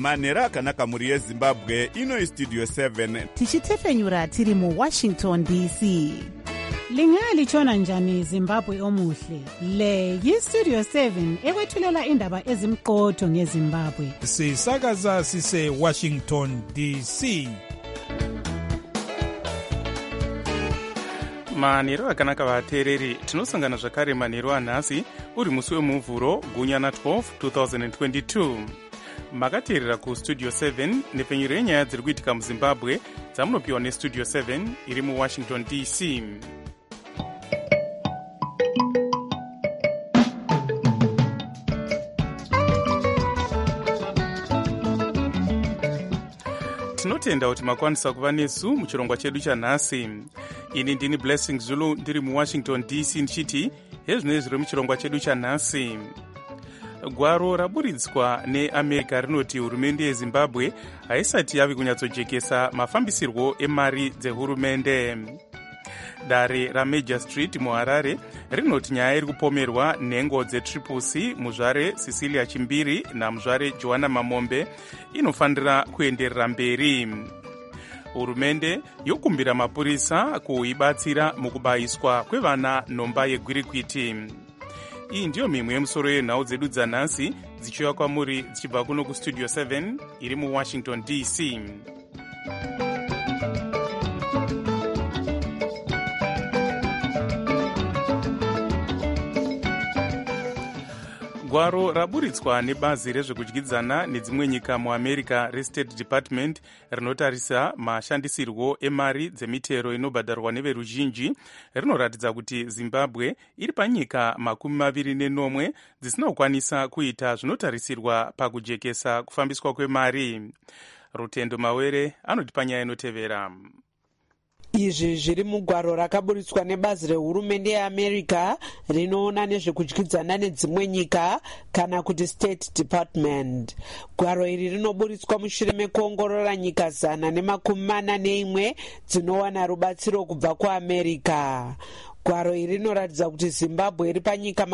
manhero akanaka mhuri yezimbabwe. Ino Studio 7 tichitefenyura tiri muWashington DC. Lingalitshona njani Zimbabwe omuhle? Le yiStudio 7 ekwethulela indaba ezimqotho ngeZimbabwe. Sisakaza sise Washington DC. manhero akanaka vateereri, tinosangana zvakare manhero anhasi uri musi wemuvhuro gunyana 12 2022. makateerera kustudio 7 nepfenyuro yenyaya dziri kuitika muzimbabwe dzamunopiwa nestudio 7 iri muwashington DC. tinotenda kuti makwanisa kuva nesu muchirongwa chedu chanhasi. ini ndini Blessing Zulu ndiri muwashington DC ndichiti hezvinoi zviri muchirongwa chedu chanhasi. gwaro raburidzwa neamerica rinoti hurumende yezimbabwe haisati yave kunyatsojekesa mafambisirwo emari dzehurumende. dare ramajor street muharare rinoti nyaya iri kupomerwa nhengo dzetriple C muzvare Cecilia Chimbiri namuzvare Joanna Mamombe inofanira kuenderera mberi. hurumende yokumbira mapurisa kuibatsira mukubayiswa kwevana nhomba yegwirikwiti. iyi ndiyo mimwe yemusoro yenhau dzedu dzanhasi dzichiuya kwamuri dzichibva kuno kustudio 7 iri muwashington DC. gwaro raburitswa nebazi rezvekudyidzana nedzimwe nyika muamerica restate department rinotarisa mashandisirwo emari dzemitero inobhadharwa neveruzhinji rinoratidza kuti zimbabwe iri panyika 24 dzisina kukwanisa kuita zvinotarisirwa pakujekesa kufambiswa kwemari. Rutendo Mawere anoti panyaya inotevera. izvi zviri mugwaro rakaburitswa nebazi rehurumende yeamerica rinoona nezvekudyidzana nedzimwe nyika kana kuti state department. gwaro iri rinoburitswa mushure mekuongorora nyika 141 dzinowana rubatsiro kubva kuamerica. gwaro iri rinoratidza kuti zimbabwe iri panyika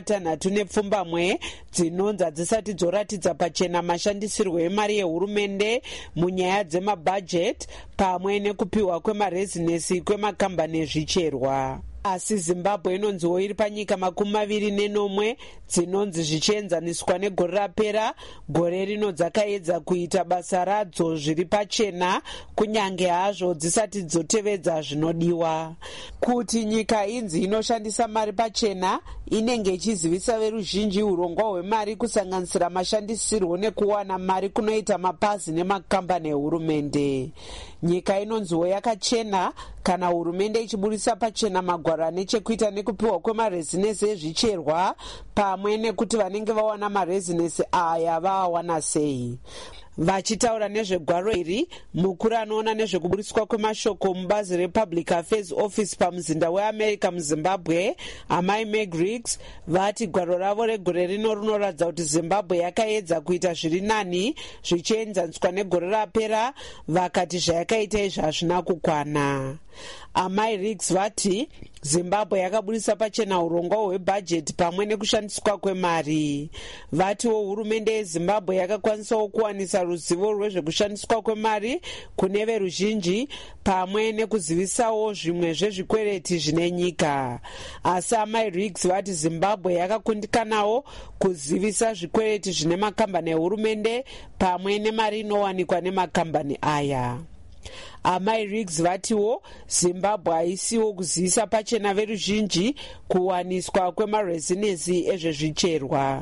60 dzinonzi hadzisati dzoratidza pachena mashandisirwo emari yehurumende munyaya dzemabhajeti pamwe nekupiwa kwemarezinesi kwemakambani ezvicherwa. asi zimbabwe inonziwo iri panyika 21 dzinonzi zvichienzaniswa negore rapera gore rino dzakaedza kuita basa radzo zviri pachena kunyange hazvo dzisati dzotevedza zvinodiwa. kuti nyika inzi inoshandisa mari pachena inenge ichizivisa veruzhinji urongwa hwemari kusanganisira mashandisirwo nekuwana mari kunoita mapazi nemakambani ehurumende. nyika inonziwo yakachena kana hurumende ichiburisa pachena magwaro ane chekuita nekupiwa kwemarezinesi ezvicherwa pamwe nekuti vanenge vawana marezinesi aya vaawana sei. vachitaura nezvegwaro iri mukuru anoona nezvekuburiswa kwemashoko mubazi republic affairs office pamuzinda weamerica muzimbabwe amai Meg Riggs vati gwaro ravo regore rino rinoratidza kuti zimbabwe yakaedza kuita zviri nani zvichienzaniswa negore rapera. vakati zvayakaita izvi hazvina kukwana. amai Riggs vati zimbabwe yakaburisa pachena urongwa hwebhajeti pamwe nekushandiswa kwemari. vatiwo hurumende yezimbabwe yakakwanisawo kuwanisa ruzivo rwezvekushandiswa kwemari kune veruzhinji pamwe nekuzivisawo zvimwe zvezvikwereti zvine nyika. asi amai Riggs vati zimbabwe yakakundikanawo kuzivisa zvikwereti zvine makambani ehurumende pamwe nemari inowanikwa nemakambani aya. amai Riggs vatiwo zimbabwe haisiwo kuzivisa pachena veruzhinji kuwaniswa kwemarezinesi ezvezvicherwa.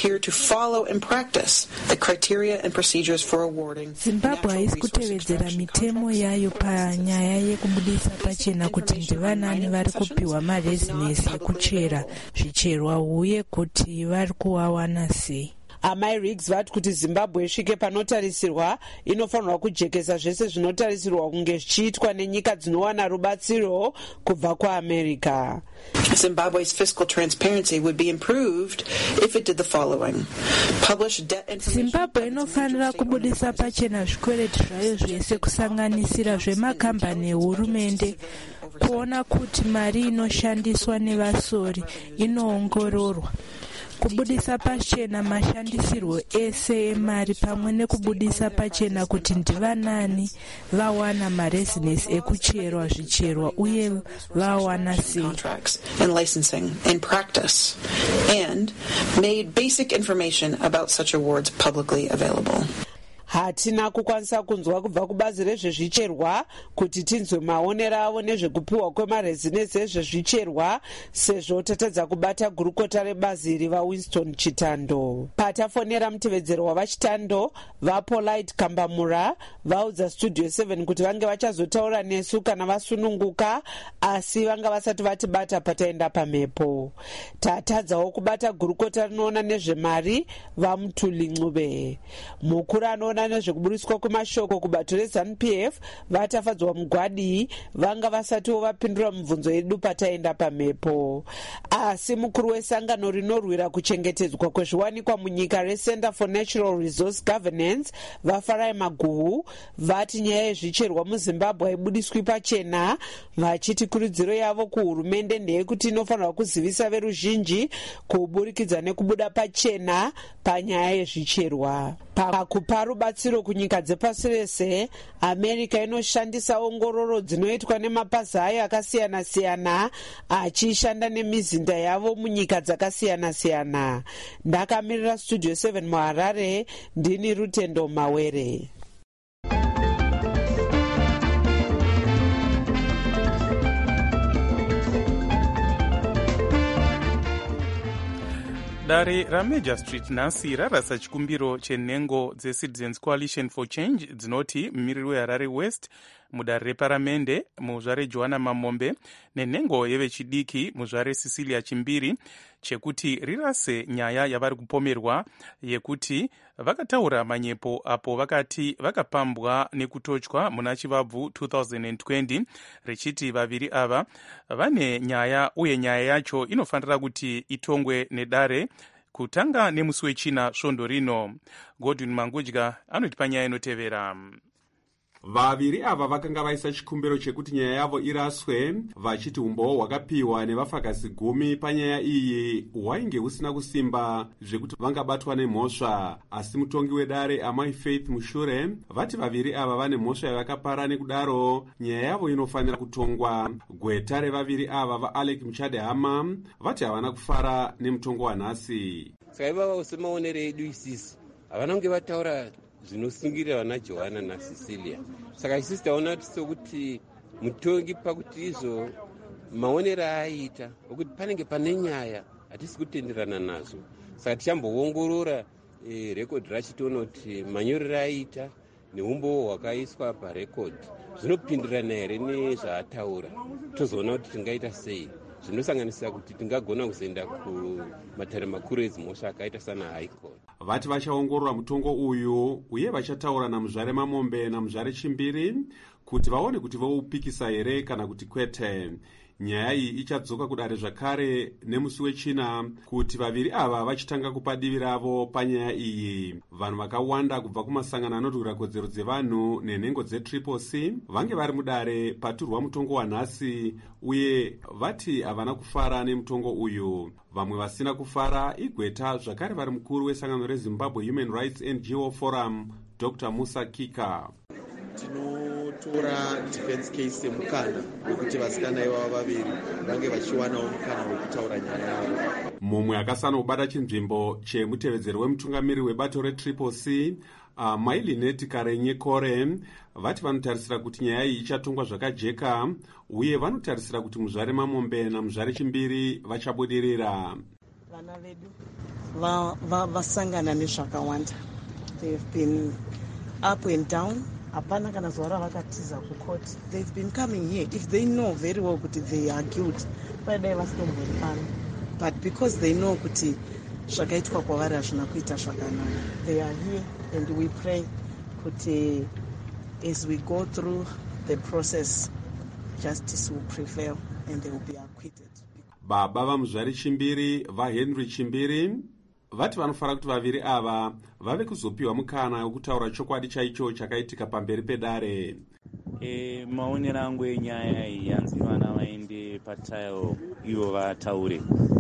zimbabwe haisi kutevedzera mitemo yayo panyaya yekubudisa pachena kuti ndivanani vari kupiwa marezinesi ekuchera zvicherwa uye kuti vari kuwawana sei. amai Riggs vati kuti zimbabwe isvike panotarisirwa inofanirwa kujekesa zvese zvinotarisirwa kunge zvichiitwa nenyika dzinowana rubatsiro kubva kuamerica. Zimbabwe's fiscal transparency would be improved if it did the following. Publish debt information. zimbabwe inofanira kubudisa pachena zvikwereti zvayo zvese kusanganisira zvemakambani ehurumende kuona kuti mari inoshandiswa nevasori inoongororwa kubudisa pachena mashandisirwo ese emari pamwe nekubudisa pachena kuti ndivanani vawana marezinesi ekucherwa zvicherwa uye vawana sei. And licensing in practice, and made basic information about such awards publicly available. Hatina kukwanisa kunzwa kubva kubazi rezvezvicherwa kuti tinzwe maonero avo nezvekupiwa kwemarezinesi ezvezvicherwa, sezvo tatadza kubata gurukota rebazi iri vaWinston Chitando. Patafonera mutevedzero wavachitando vaPolite Kambamura vaudza Studio 7 kuti vange vachazotaura nesu kana vasununguka, asi vanga vasati vatibata pataenda pamhepo. Tatadzawo kubata gurukota rinoona nezvemari vaMutuli Ncube. Mukuru anoona nezvekuburiswa kwemashoko kubato reZANU-PF vatafadzwa mugwadi vanga vasatiwo vapindura mibvunzo yedu pataenda pamhepo. Asi mukuru wesangano rinorwira kuchengetedzwa kwezviwanikwa munyika reCenter for Natural Resource Governance vaFarai Maguhu vati nyaya yezvicherwa muZimbabwe haibudiswi pachena, vachiti kurudziro yavo kuhurumende ndeyekuti inofanirwa kuzivisa veruzhinji kuburikidza nekubuda pachena panyaya yezvicherwa. Pakupa rubatsiro kunyika dzepasi rese, America inoshandisa ongororo dzinoitwa nemapazi ayo akasiyana-siyana achishanda nemizinda yavo munyika dzakasiyana-siyana. Ndakamirira Studio 7 muHarare, ndini Rutendo Mawere. Dare raMajor Street nhasi rarasa chikumbiro chenhengo dzeCitizens Coalition for Change dzinoti mumiriri weHarare West mudare reparamende muzvare Johanna Mamombe nenhengo yevechidiki muzvare Cecilia Chimbiri chekuti rirase nyaya yavari kupomerwa yekuti vakataura manyepo apo vakati vakapambwa nekutotywa muna Chivabvu 2020 richiti vaviri ava vane nyaya uye nyaya yacho inofanira kuti itongwe nedare kutanga nemusi wechina svondo rino. Godwin Mangudya anotipa nyaya inotevera. Vaviri ava vakanga vaisa chikumbiro chekuti nyaya yavo iraswe, vachiti umboo hwakapiwa nevafakasi 10 panyaya iyi hwainge husina kusimba zvekuti vangabatwa nemhosva. Asi mutongi wedare Amai Faith Mushure vati vaviri ava vane mhosva yavakapara, nekudaro nyaya yavo inofanira kutongwa. Gweta revaviri ava vaAlec Muchadehama vati havana kufara nemutongo wanhasi. Saka ivava semaonero edu isisi havana kunge vataura zvinosungirira vana Johanna naCecilia. Saka isisi taona sokuti mutongi pakuti izvo maonero aaita okuti panenge pane nyaya hatisi kutenderana nazo. Saka tichamboongorora rekodhi racho toona kuti manyorero aita neumbo hwakaiswa parekodhi zvinopindirana here nezvaataura, tozoona kuti tingaita sei. Zvinosanganisira kuti tingagona kuzoenda kumatare makuru edzimhosva akaita sana High Court. Vati vachaongorora mutongo uyu uye vachataura namuzvare Mamombe namuzvare Chimbiri kuti vaone kuti voupikisa here kana kuti kwete. Nyaya iyi ichadzoka kudare zvakare nemusi wechina kuti vaviri ava vachitanga kupa divi ravo panyaya iyi. Vanhu vakawanda kubva kumasangano anorwira kodzero dzevanhu nenhengo dzeTriple-C vange vari mudare paturwa mutongo wanhasi uye vati havana kufara nemutongo uyu. Vamwe vasina kufara igweta zvakare vari mukuru wesangano reZimbabwe Human Rights NGO Forum Dr. Musa Kika. Tinotora defense case semukana wekuti vasikana ivava vaviri vange vachiwanawo mukana wekutaura nyaya yavo. Mumwe akasana kubata chinzvimbo chemutevedzeri wemutungamiri webato reTriple-C Mailineti Karenye Kore vati vanotarisira kuti nyaya iyi ichatongwa zvakajeka uye vanotarisira kuti muzvare Mamombe namuzvare Chimbiri vachabudirira. Vana vedu vasangana nezvakawanda. They've been up and down. Hapana kana zuva ravakatiza kucourt. They've been coming here. If they know very well kuti they are guilty, padai vasitombori pano. But because they know kuti zvakaitwa kwavari hazvina kuita zvakanaka, they are here and we pray kuti as we go through the process, justice will prevail and they will be acquitted. Baba vamuzvare Chimbiri vaHenry Chimbiri vati vanofara kuti vaviri ava vave kuzopiwa mukana wekutaura chokwadi chaicho chakaitika pamberi pedare. Maonero angu enyaya iyi yanzi vana vaende patayo ivo vataure.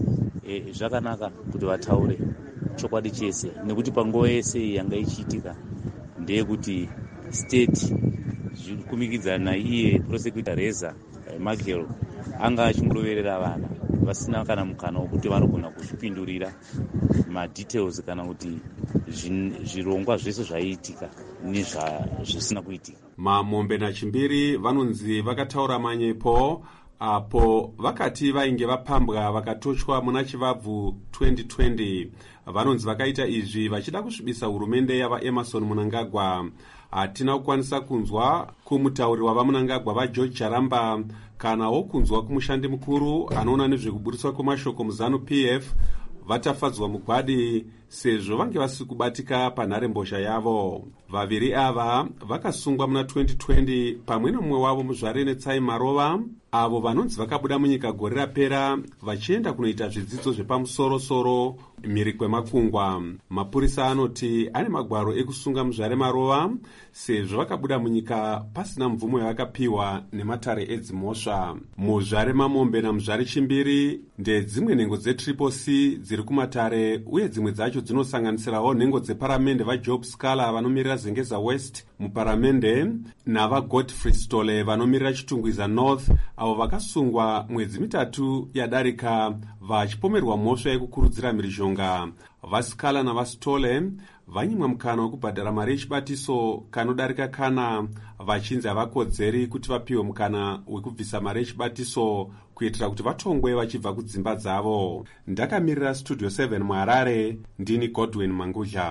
zvakanaka kuti vataure chokwadi chese, nekuti panguva yese yanga ichiitika ndeyekuti state zvirikumikidzana iye prosecutor Reza Magel anga achingoverera vana vasina kana mukana wekuti vanogona kuzvipindurira madetails kana kuti zvirongwa zvese zvaiitika nezvisina kuitika. Mamombe naChimbiri vanonzi vakataura manyepo apo vakati vainge vapambwa vakatochwa muna Chivabvu 2020. Vanonzi vakaita izvi vachida kusvibisa hurumende yavaEmerson Mnangagwa. Hatina kukwanisa kunzwa kumutauri wavaMnangagwa vaGeorge Charamba kana wokunzwa kumushandi mukuru anoona nezvekuburiswa kwemashoko muZANU-PF vatafadzwa mugwadi sezvo vange vasiri kubatika panharembozha yavo. Vaviri ava vakasungwa muna 2020 pamwe nomumwe wavo muzvare neTsai Marova, avo vanonzi vakabuda munyika gore rapera vachienda kunoita zvidzidzo zvepamusoro-soro mhiri kwemakungwa. Mapurisa anoti ane magwaro ekusunga muzvare Marova sezvo vakabuda munyika pasina mvumo yavakapiwa nematare edzimhosva. Muzvare Mamombe namuzvare Chimbiri ndedzimwe nhengo dzeTriple-C dziri kumatare, uye dzimwe dzacho dzinosanganisirawo nhengo dzeparamende vaJob Scala vanomirira Zengeza West muparamende navaGodfrey Stole vanomirira Chitungwiza North, avo vakasungwa mwedzi mitatu yadarika vachipomerwa mhosva yekukurudzira mhirizhonga. VaScala navaStole vanyimwa mukana wekubhadhara mari yechibatiso kanodarika kana vachinzi havakodzeri kuti vapiwe mukana wekubvisa mari yechibatiso kuitira kuti vatongwe vachibva kudzimba dzavo. Ndakamirira Studio 7 muHarare, ndini Godwin Mangudla.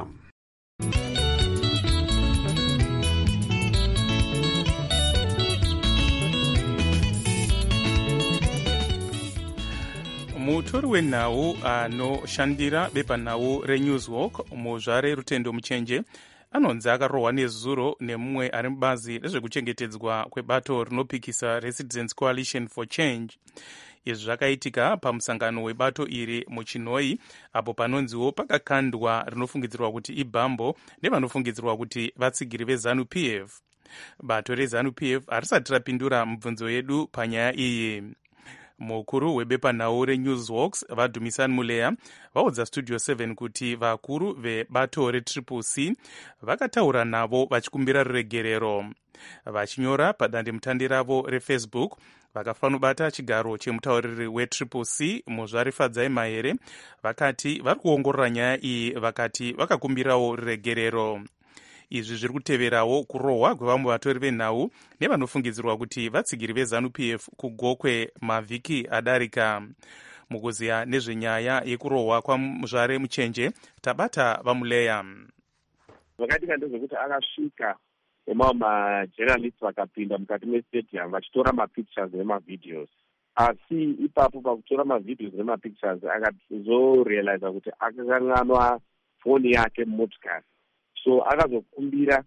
mutori wenhau anoshandira bepanhau reNewswalk muzvare Rutendo Muchenje anonzi akarohwa nezuro nemumwe ari mubazi rezvekuchengetedzwa kwebato rinopikisa Residents Coalition for Change. Izvi zvakaitika pamusangano webato iri muChinoi, apo panonziwo pakakandwa rinofungidzirwa kuti ibhambo nevanofungidzirwa kuti vatsigiri veZANU-PF. Bato reZANU-PF harisati rapindura mibvunzo yedu panyaya iyi. Mukuru webepanhau reNewswalks vaDumisani Muleya vaudza Studio 7 kuti vakuru vebato reTriple-C vakataura navo vachikumbira ruregerero. Vachinyora padandemutande ravo reFacebook vakafanobata chigaro chemutauriri weTriple-C muzvare Fadzai Mahere vakati vari kuongorora nyaya iyi, vakati vakakumbirawo ruregerero. Izvi zviri kuteverawo kurohwa kwevamwe vatori venhau nevanofungidzirwa kuti vatsigiri veZANU-PF kugokwe mavhiki adarika. Mukuziya nezvenyaya yekurohwa kwamuzvare Muchenje tabata vaMuleya. Zvakaitika ndezvekuti akasvika emamwe majournalists vakapinda mukati mestadium vachitora mapictures nemavideos, asi ipapo pakutora mavideos nemapictures akazorealiza kuti akakanganwa foni yake mumotikari. So akazokumbira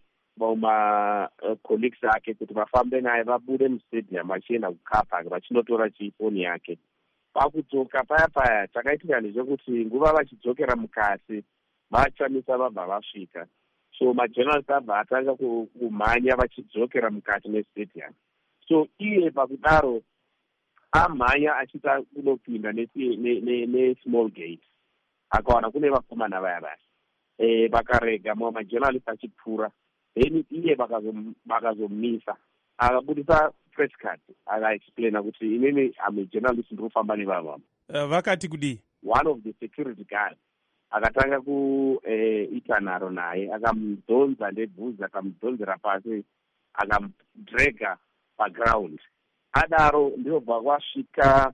colleagues ake kuti vafambe naye vabude mustadium vachienda kucar vachinotora chifoni yake. Pakudzoka paya takaitika ndezvekuti nguva vachidzokera mukati vachamisa vabva vasvika. So majournalists abva atanga kumhanya vachidzokera mukati mestadium. So iye pakudaro amhanya achita kunopinda nesmall gate, akawana kune vakomana vaya vaya. Vakarega mamwe majournalist achipfuura, then iye vakazomisa akabudisa press card akaexplaina kuti inini ame journalist ndinofamba nevava. Vakati kudi one of the security guards akatanga kuita nharo naye, akamudhonza nebvudzi, akamudhonzera pasi, akamudrega paground. Adaro ndiyobva kwasvika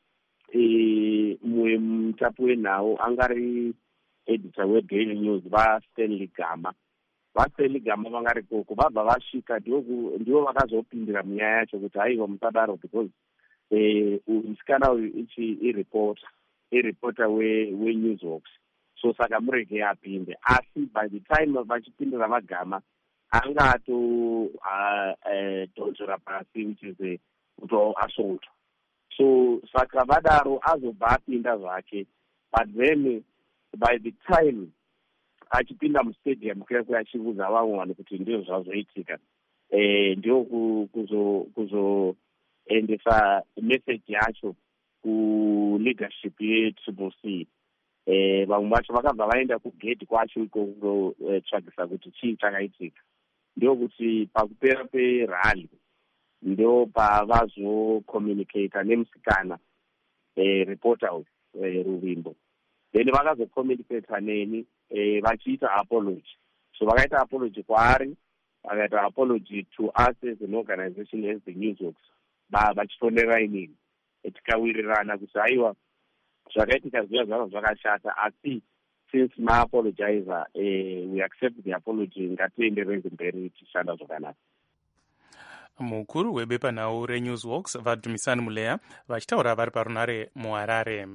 mumwe mutapi wenhau angari editor weDaily News vaStanley Gama. VaStanley Gama vangari koko vabva vasvika ndivo vakazopindira munyaya yacho kuti haiwa musadaro because musikana uyu ireporter weNewswalks, so saka murege apinde. Asi by the time vachipindira vaGama anga atodonzora pasi, which is assault. So saka vadaro azobva apinda zvake, but then by the time achipinda mustadium kuyakwe achiudza vamwe vanhu kuti ndizvo zvazoitika, ndio kuzoendesa message yacho kuleadership yetriple C. Vamwe vacho vakabva vaenda kugedhi kwacho iko tsvagisa kuti chii chakaitika. Ndokuti pakupera perally ndo pavazokommunicata nemusikana reporters Ruvimbo. Then vakazocommunicata neni vachiita apology. So vakaita apology kwaari, vakaita apology to us as an organization as the Newsworks. Vachifonera inini tikawirirana kuti aiwa zvakaitika zviya zvava zvakashata, asi since maapologizer we accept the apology, ngatienderere mberi tichishanda zvakanaka. Mukuru webepanhau reNewsworks Vadhumisani Muleya vachitaura vari parunare muHarare.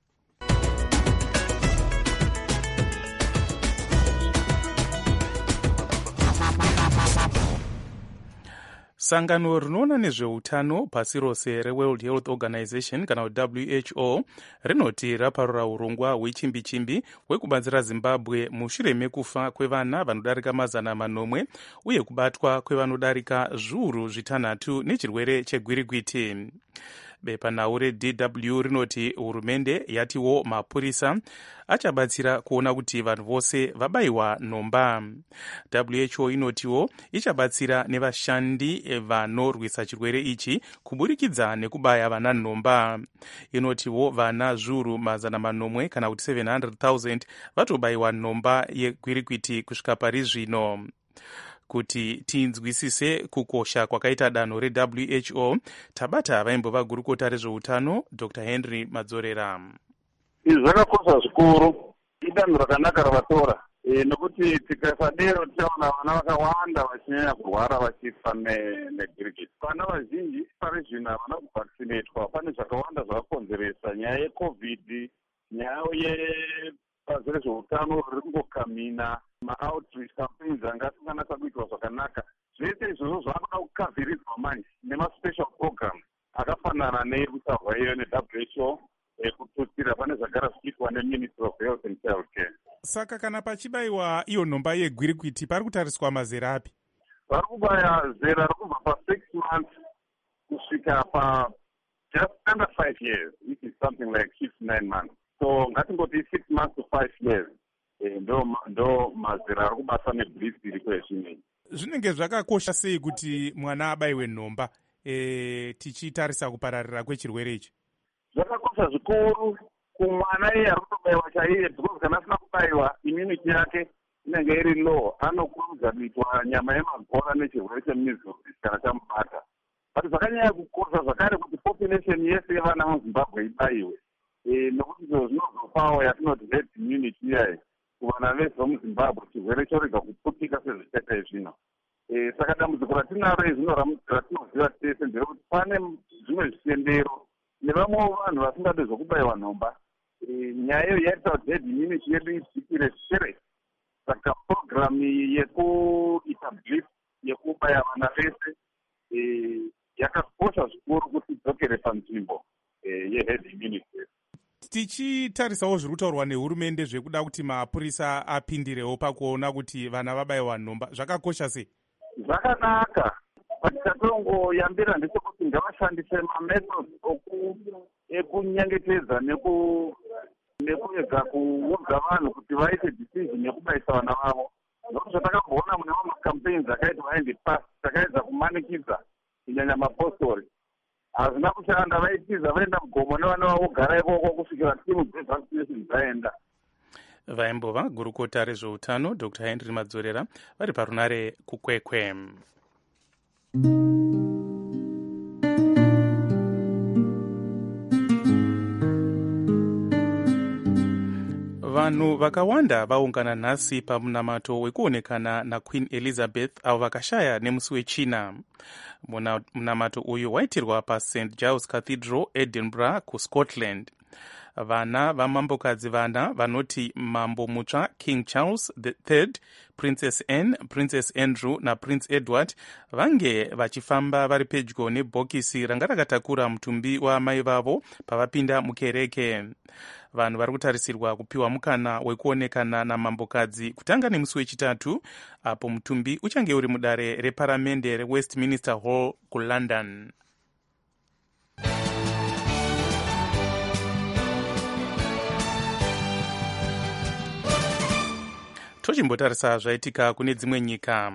Sangano rinoona nezveutano pasi rose reWorld Health Organization kana WHO rinoti raparura urongwa hwechimbi-chimbi hwekubatsira Zimbabwe mushure mekufa kwevana vanodarika 900 uye kubatwa kwevanodarika zviuru 6 nechirwere chegwirikwiti. Bepanhau reDW rinoti hurumende yatiwo mapurisa achabatsira kuona kuti vanhu vose vabayiwa nhomba. WHO inotiwo ichabatsira nevashandi vanorwisa chirwere ichi kuburikidza nekubaya vana nhomba. Inotiwo vana zviuru 800 kana kuti 700,000 vatobayiwa nhomba yegwirikwiti kusvika pari zvino. Kuti tinzwisise kukosha kwakaita danho reWHO, tabata vaimbova gurukota rezveutano Dr. Henry Madzorera. Izvi zvakakosha zvikuru, idanho rakanaka ravatora nekuti tikasadero tichaona vana vakawanda vachinyanya kurwara vachifa negwirikwiti. Vana vazhinji pari zvino havana kuvhakisinetwa. Pane zvakawanda zvakakonzeresa nyaya yeCovid, nyaya yebazi rezveutano riri kungokamina, ma-outreach campaigns anga asinganasa kuitwa zvakanaka. Zvese izvozvo zvaakuda kukavhiridzwa manje nemaspecial programs akafanana neekutaurwa iyo neWHO, kututsira pane zvagara zvichiitwa neMinistry of Health and Child Care. Saka kana pachibayiwa iyo nhomba yegwirikwiti pari kutariswa mazera api? Vari kubaya zera rokubva pa6 months kusvika pa just under 5 years, which is something like 6-9 months. So ngatingoti 6 months to 5 years. Ndo mazera ari kubasa nebhilisi iriko yezvinei. Zvinenge zvakakosha sei kuti mwana abayiwe nhomba tichitarisa kupararira kwechirwere ichi? Zvakakosha zvikuru kumwana iye ari kutobayiwa chaiye, because kana asina kubayiwa immunity yake inenge iri low, anokurudza kuitwa nyama yemagora nechirwere chemeasles kana chamubata. But zvakanyanya kukosha zvakare kuti population yese yevana muZimbabwe ibayiwe, nokuti izvo zvinozopawo yatinoti herd immunity iyayi kuvana vese vemuZimbabwe, chirwere chorega kupfutika sezvichaita izvino. Saka dambudziko ratinaro izvino ratinoziva tese nderekuti pane zvimwe zvitendero nevamwewo vanhu vasingade zvokubayiwa nhomba. Nyaya iyo yaita kuti herd immunity yedu idzikire zvisere. Saka programu yekuita blip yekubaya vana vese yakakosha zvikuru kuti idzokere panzvimbo yeherd immunity. Tichitarisawo zviri kutaurwa nehurumende zvekuda kuti mapurisa apindirewo pakuona kuti vana vabayiwa nhomba, zvakakosha sei? Zvakanaka. Patichatongoyambira ndechekuti ngavashandise mamethods ekunyengetedza nekuedza kuudza vanhu kuti vaite decision yekubayisa vana vavo. Nokuti zvatakamboona mune mamwe campaigns akaitwa in the past, takaedza kumanikidza kunyanya mapostori. Hazvina kushanda, vaitiza vaenda mugomo nevana vavo gara ikoko kusvikira timu dzevaccination dzaenda. Vaimbova gurukota rezveutano Dr. Henry Madzorera vari parunare kukwekwe. Vanhu vakawanda vaungana nhasi pamunamato wekuonekana naQueen Elizabeth avo vakashaya nemusi wechina. Munamato uyu waitirwa paSt Giles Cathedral, Edinburgh kuScotland. Vana vamambokadzi vana vanoti mambo mutsva King Charles III, Princess Anne, Princess Andrew naPrince Edward vange vachifamba vari pedyo nebhokisi ranga rakatakura mutumbi wamai vavo pavapinda mukereke. Vanhu vari kutarisirwa kupiwa mukana wekuonekana namambokadzi kutanga nemusi wechitatu, apo mutumbi uchange uri mudare reparamende reWestminster Hall kuLondon. tochimbotarisa zvaitika kune dzimwe nyika.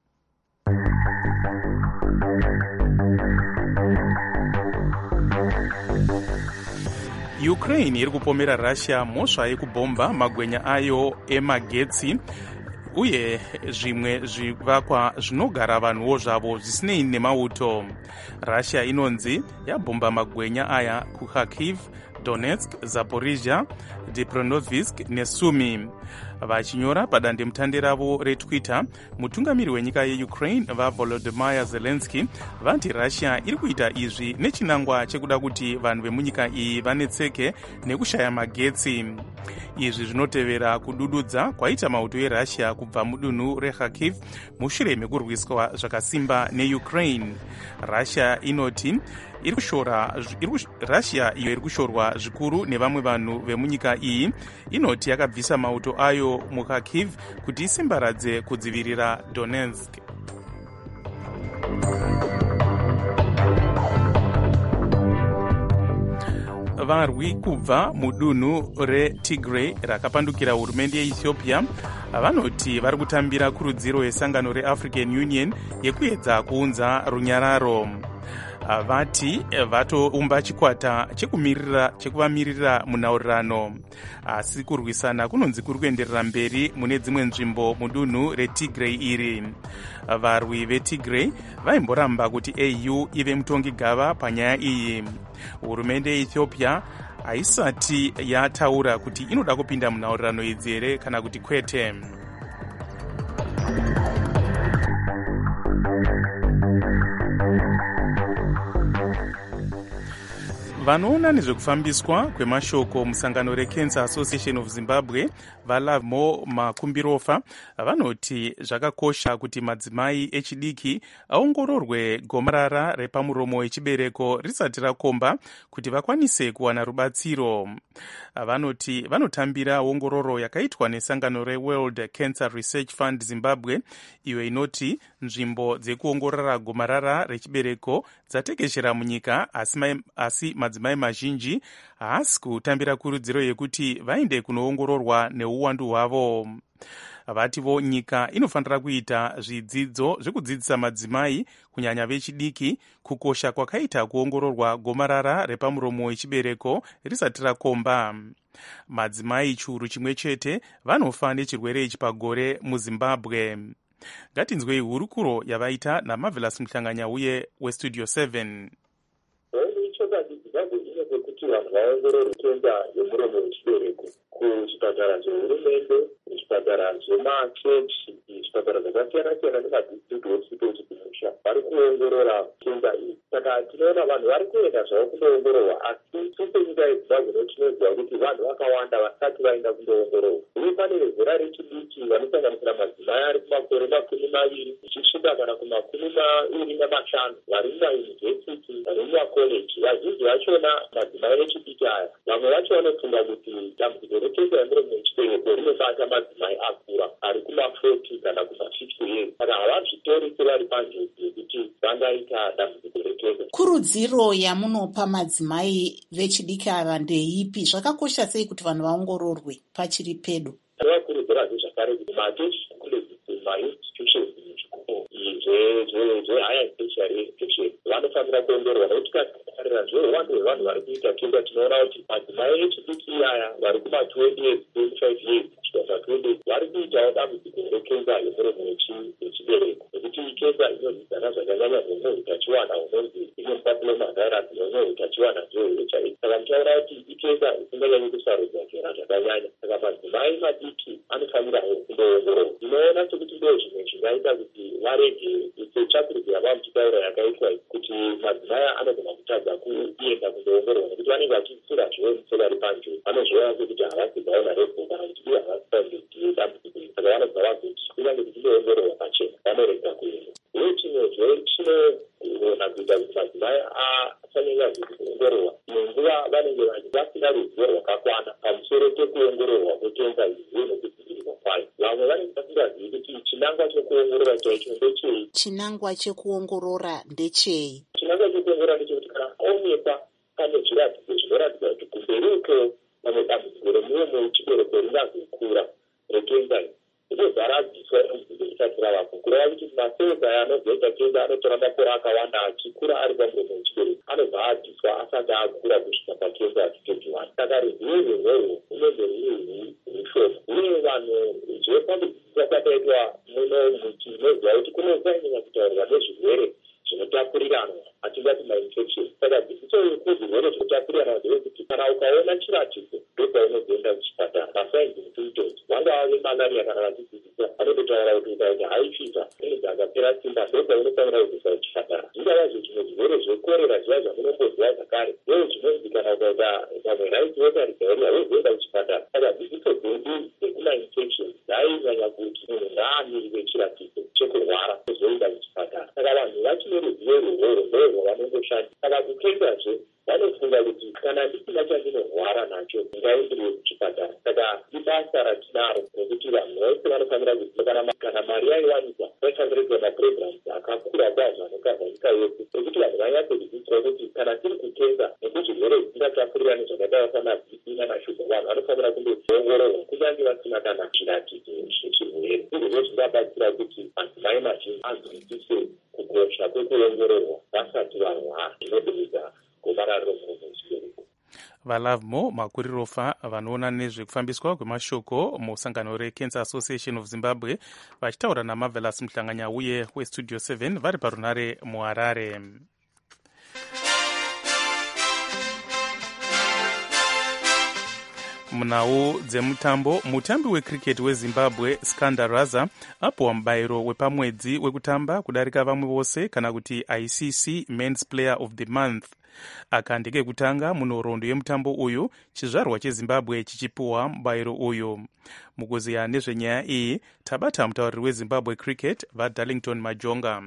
Ukraine iri kupomera Russia mhosva yekubhomba magwenya ayo emagetsi uye zvimwe zvivakwa zvinogara vanhuwo zvavo zvisinei nemauto. Russia inonzi yabhomba magwenya aya kuKharkiv, Donetsk, Zaporizhia, Dnipropetrovsk neSumy. Vachinyora padandemutande ravo retwitter, mutungamiri wenyika yeukraine vaVolodymyr Zelensky vanti Russia iri kuita izvi nechinangwa chekuda kuti vanhu vemunyika iyi vanetseke nekushaya magetsi. Izvi zvinotevera kudududza kwaita mauto eRussia kubva mudunhu reKharkiv mushure mekurwiswa zvakasimba neUkraine. Russia inoti Russia iyo iri kushorwa zvikuru nevamwe vanhu vemunyika iyi inoti yakabvisa mauto ayo muKharkiv kuti isimbaradze kudzivirira Donetsk. Varwi kubva mudunhu reTigray rakapandukira hurumende yeEthiopia vanoti vari kutambira kurudziro yesangano reAfrican Union yekuedza kuunza runyararo. Vati vatoumba chikwata chekuvamirira munhaurirano, asi kurwisana kunonzi kuri kuenderera mberi mune dzimwe nzvimbo mudunhu reTigray iri. Varwi veTigray vaimboramba kuti AU ive mutongi gava panyaya iyi. Hurumende yeEthiopia haisati yataura kuti inoda kupinda munhaurirano idzi here kana kuti kwete. Vanoona nezvekufambiswa kwemashoko musangano reCancer Association of Zimbabwe vaLavmo Makumbirofa vanoti zvakakosha kuti madzimai echidiki aongororwe gomarara repamuromo wechibereko risati rakomba kuti vakwanise kuwana rubatsiro. Vanoti vanotambira ongororo yakaitwa nesangano reWorld Cancer Research Fund Zimbabwe, iyo inoti nzvimbo dzekuongorora gomarara rechibereko dzatekeshera munyika, asi madzimai mazhinji haasi kutambira kurudziro yekuti vaende kunoongororwa neuwandu hwavo. Vativo nyika inofanira kuita zvidzidzo zvekudzidzisa madzimai kunyanya vechidiki kukosha kwakaita kuongororwa gomarara repamuromo wechibereko risati rakomba. Madzimai chiuru chimwe chete vanofa nechirwere ichi pagore muZimbabwe. Ngatinzwei hurukuro yavaita naMarvelous Muhlanganya uye weStudio 7. Vanhu vaongororwe tenda yemuromo wechibereko kuzvipatara zvehurumende, zvipatara zvemachechi, zvipatara zvakasiyana-siyana nemadistrict hospitals kumusha vari kuongorora tenda iyi. Saka tinoona vanhu vari kuenda zvavo kundoongororwa, asi senyika yeZimbabwe tinoziva kuti vanhu vakawanda vasati vaenda kundoongororwa. Uye pane vezera rechidiki vanosanganisira madzimai ari kumakore 20 zvichisvika kana ku25 vari mumayunivhesiti, vari mumakoleji. Vazhinji vachona madzimai echidiki aya, vamwe vacho vanofunga kuti dambudziko rekenza yemuromo wechibereko rinobata madzimai akura ari kuma40 kana kuma50 years. Saka havazvitori sevari panjodzi yekuti vangaita dambudziko rekenza. Kurudziro yamunopa madzimai vechidiki ava ndeipi? Zvakakosha sei kuti vanhu vaongororwe pachiri pedo? Tinovakurudzirazve zvakare kuti machechi mainstitutions zvehigher tertiary education vanofanira kuongororwa, nekuti katarira zveuwandu hwevanhu vari kuita tenda tinoona kuti madzimai echidiki aya vari kuma20 years, 25 years kusvika pa20 vari kuitawo dambudziko rekenza yemuromo wechibereko, nekuti kenza inorwisana zvakanyanya nemumwe utachiwana hunonzi human papilloma virus nemumwe utachiwana zveHIV. Saka muchaona kuti ikenza isinganyanyi kusarudza zera zvakanyanya. Saka madzimai madiki anofanirawo kundoongororwa. Tinoona sekuti ndo zvimwe zvingaita kuti varege tsvakurudzo yavamuchitaura yakaitwa kuti madzimai anogona kutadza kuenda kundoongororwa, nekuti vanenge vachifunga zvioni sevari panjodzi. Vanozviona sekuti havasi vaona rebho kana kuti ivo havasi panjodzi dambudziko. Saka vanobva vazoti kunyange tichindoongororwa pachena vanorega kuenda. Uye chimwezve chinoona kuita kuti madzimai asanyanya kuongororwa, imwe nguva vanenge vasina ruzivo rwakakwana pamusoro pekuongororwa kwekenza iyi nekudzivirirwa kwayo. Vamwe vanenge vasingazivi kuti chinangwa chekuongorora chaicho ndechei. Chinangwa chekuongorora ndechei? Chinangwa chekuongorora ndechekuti kana aonekwa pane zviratidzo zvinoratidza kuti kumberi uko pamwe dambudziko remuromo wechibereko ringazokura rekenza iyi, ndipo anozoita tenda anotora makore akawanda achikura ari pamuromo wechibereko anobva abviswa asati akura kusvika patenda ati21. Saka ruzivo rwerworwo unenge ruri rushoma, uye vanhu zvepambidzisa kwakaitwa muno muti inoziva kuti kunosanyanya kutaurirwa nezvirwere zvinotapuriranwa atingati mainfection. Saka dzidziso kuzvirwere zvinotapuriranwa ndeyekuti kana ukaona chiratidzo ndopaunozoenda kuchipatara. Masigns and symptoms vangava vemalaria kana vachidzidzisa vanototaura kuti ukaita high fever inenge akapera simba ndopaunofanira kuzoisa kuchipatara. Zvingavazvo zvimwe zvirwere zvekorera zviya zvamunomboziva zvakare ndoo zvinonzi kana ukaita pamwe right water diarrhea wozoenda kuchipatara. Saka dzidziso dzedu dzekumainfection dzainyanya kuti munhu ngaamirire chiratidzo chekurwara ozoenda kuchipatara. Saka vanhu vachine ruzivo rworwo ndorwavanongoshandisa. Saka kukendazve vanofunga kuti kana ndisina chandinorwara nacho ngaendiwe kuchipatara. Saka ibasa ratinaro nekuti vanhu vose vanofanira kuziva kana mari yaiwanikwa vaifaniridza maprograms akakura kwazvo anogadzwa nyika yose ekuti vanhu vanyatsodzidziswa kuti kana tiri kutenda nekuzvirwere zvisingatapurirani zvakadai sana bp nanashuga, vanhu vanofanira kundoongororwa kunyange vasina kana chiratidzo chechirwere. Izvozvo zvingabatsira kuti madzimai mazhinji anzwisise kukosha kwekuongororwa vasati varwara zvinodumidza gomarara romuromo wechibereko. valavmo makurirofa vanoona nezvekufambiswa kwemashoko musangano recancer association of zimbabwe vachitaura namavelas muhlanganya uye westudio 7 vari parunare muharare. munhau dzemutambo, mutambi wecricket wezimbabwe Skanda Raza apiwa mubayiro wepamwedzi wekutamba kudarika vamwe vose kana kuti ICC Men's Player of the Month. Aka ndekekutanga munhoroondo yemutambo uyu chizvarwa chezimbabwe chichipiwa mubayiro uyu. mukuziya nezvenyaya iyi tabata mutauriri wezimbabwe cricket vadarlington majonga.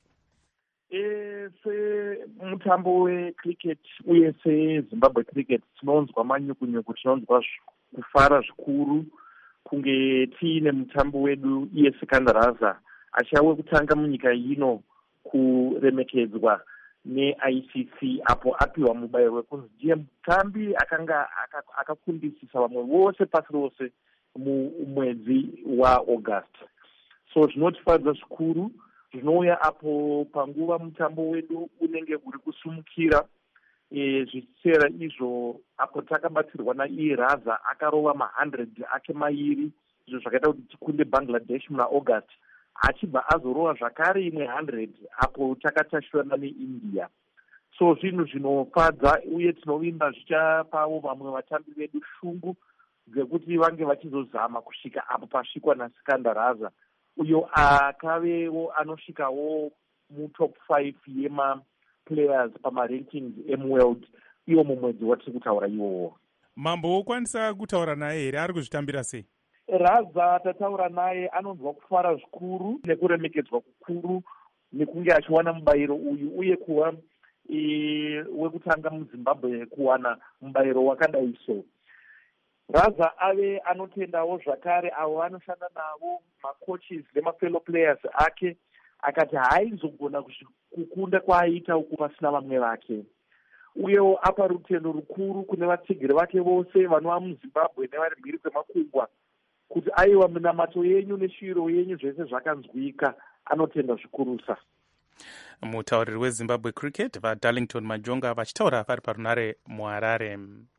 Semutambo wecricket uye sezimbabwe cricket tinonzwa manyukunyuku, tinonzwa kufara zvikuru kunge tiine mutambo wedu iye Skanda Raza achiva kutanga munyika ino kuremekedzwa neICC apo apiwa mubayiro wekunzi ndiye mutambi akanga akakundisisa vamwe vose pasi rose mumwedzi waAugust. So zvinotifadza zvikuru, zvinouya apo panguva mutambo wedu unenge uri kusumukira. Zvichera izvo apo takabatsirwa naiye Raza akarova 100 ake mairi, izvo zvakaita kuti tikunde Bangladesh muna August, achibva azorova zvakare imwe 100 apo takatashirana neIndia. So zvinhu zvinofadza uye tinovimba zvichapawo vamwe vatambi vedu shungu dzekuti vange vachizozama kusvika apo pasvikwa naSkanda Raza, uyo akavewo anosvikawo mutop 5 yemaplayers pamarankings emuworld iwo mumwedzi watiri kutaura iwowo. Mambo wokwanisa kutaura naye here, ari kuzvitambira sei? Raza tataura naye anonzwa kufara zvikuru nekuremekedzwa kukuru nekunge achiwana mubayiro uyu, uye kuva wekutanga muZimbabwe kuwana mubayiro wakadai so. Raza ave anotendawo zvakare avo vanoshanda navo macoaches nemafellow players ake, akati haaizogona kukunda kwaaita uku pasina vamwe vake. Uyewo apa rutendo rukuru kune vatsigiri vake vose vanova muZimbabwe nevari mhiri kwemakungwa kuti aiwa minamato yenyu neshiro yenyu zvese zvakanzwika, anotenda zvikurusa. Mutauriri weZimbabwe cricket vadarlington majonga vachitaura vari parunare muharare.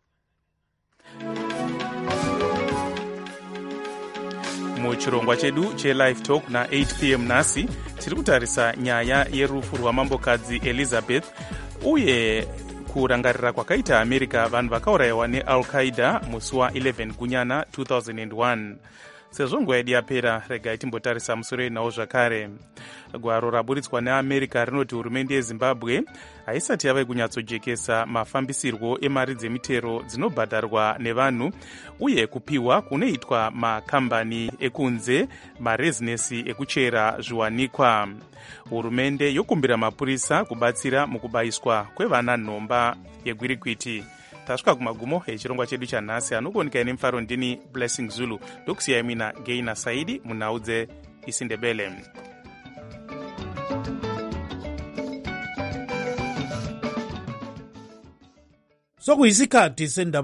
Muchirongwa chedu chelive talk na8 p.m. nhasi tiri kutarisa nyaya yerufu rwamambokadzi Elizabeth uye kurangarira kwakaita America vanhu vakaurayiwa neAl-Qaeda musi wa11 gunyana 2001. Sezvo nguva yedu yapera, regai timbotarisa musoro nawo zvakare. Gwaro raburitswa neAmerica rinoti hurumende yeZimbabwe haisati yava kunyatsojekesa mafambisirwo emari dzemitero dzinobhadharwa nevanhu uye kupiwa kunoitwa makambani ekunze marezinesi ekuchera zviwanikwa. Hurumende yokumbira mapurisa kubatsira mukubayiswa kwevana nhomba yegwirikwiti. Tasvika kumagumo echirongwa chedu chanhasi, anokuoneka ine mufaro ndini Blessing Zulu, ndokusiyai mina Gaina Saidi munhau dzeIsindebele. Sokuyisikhathi sendaba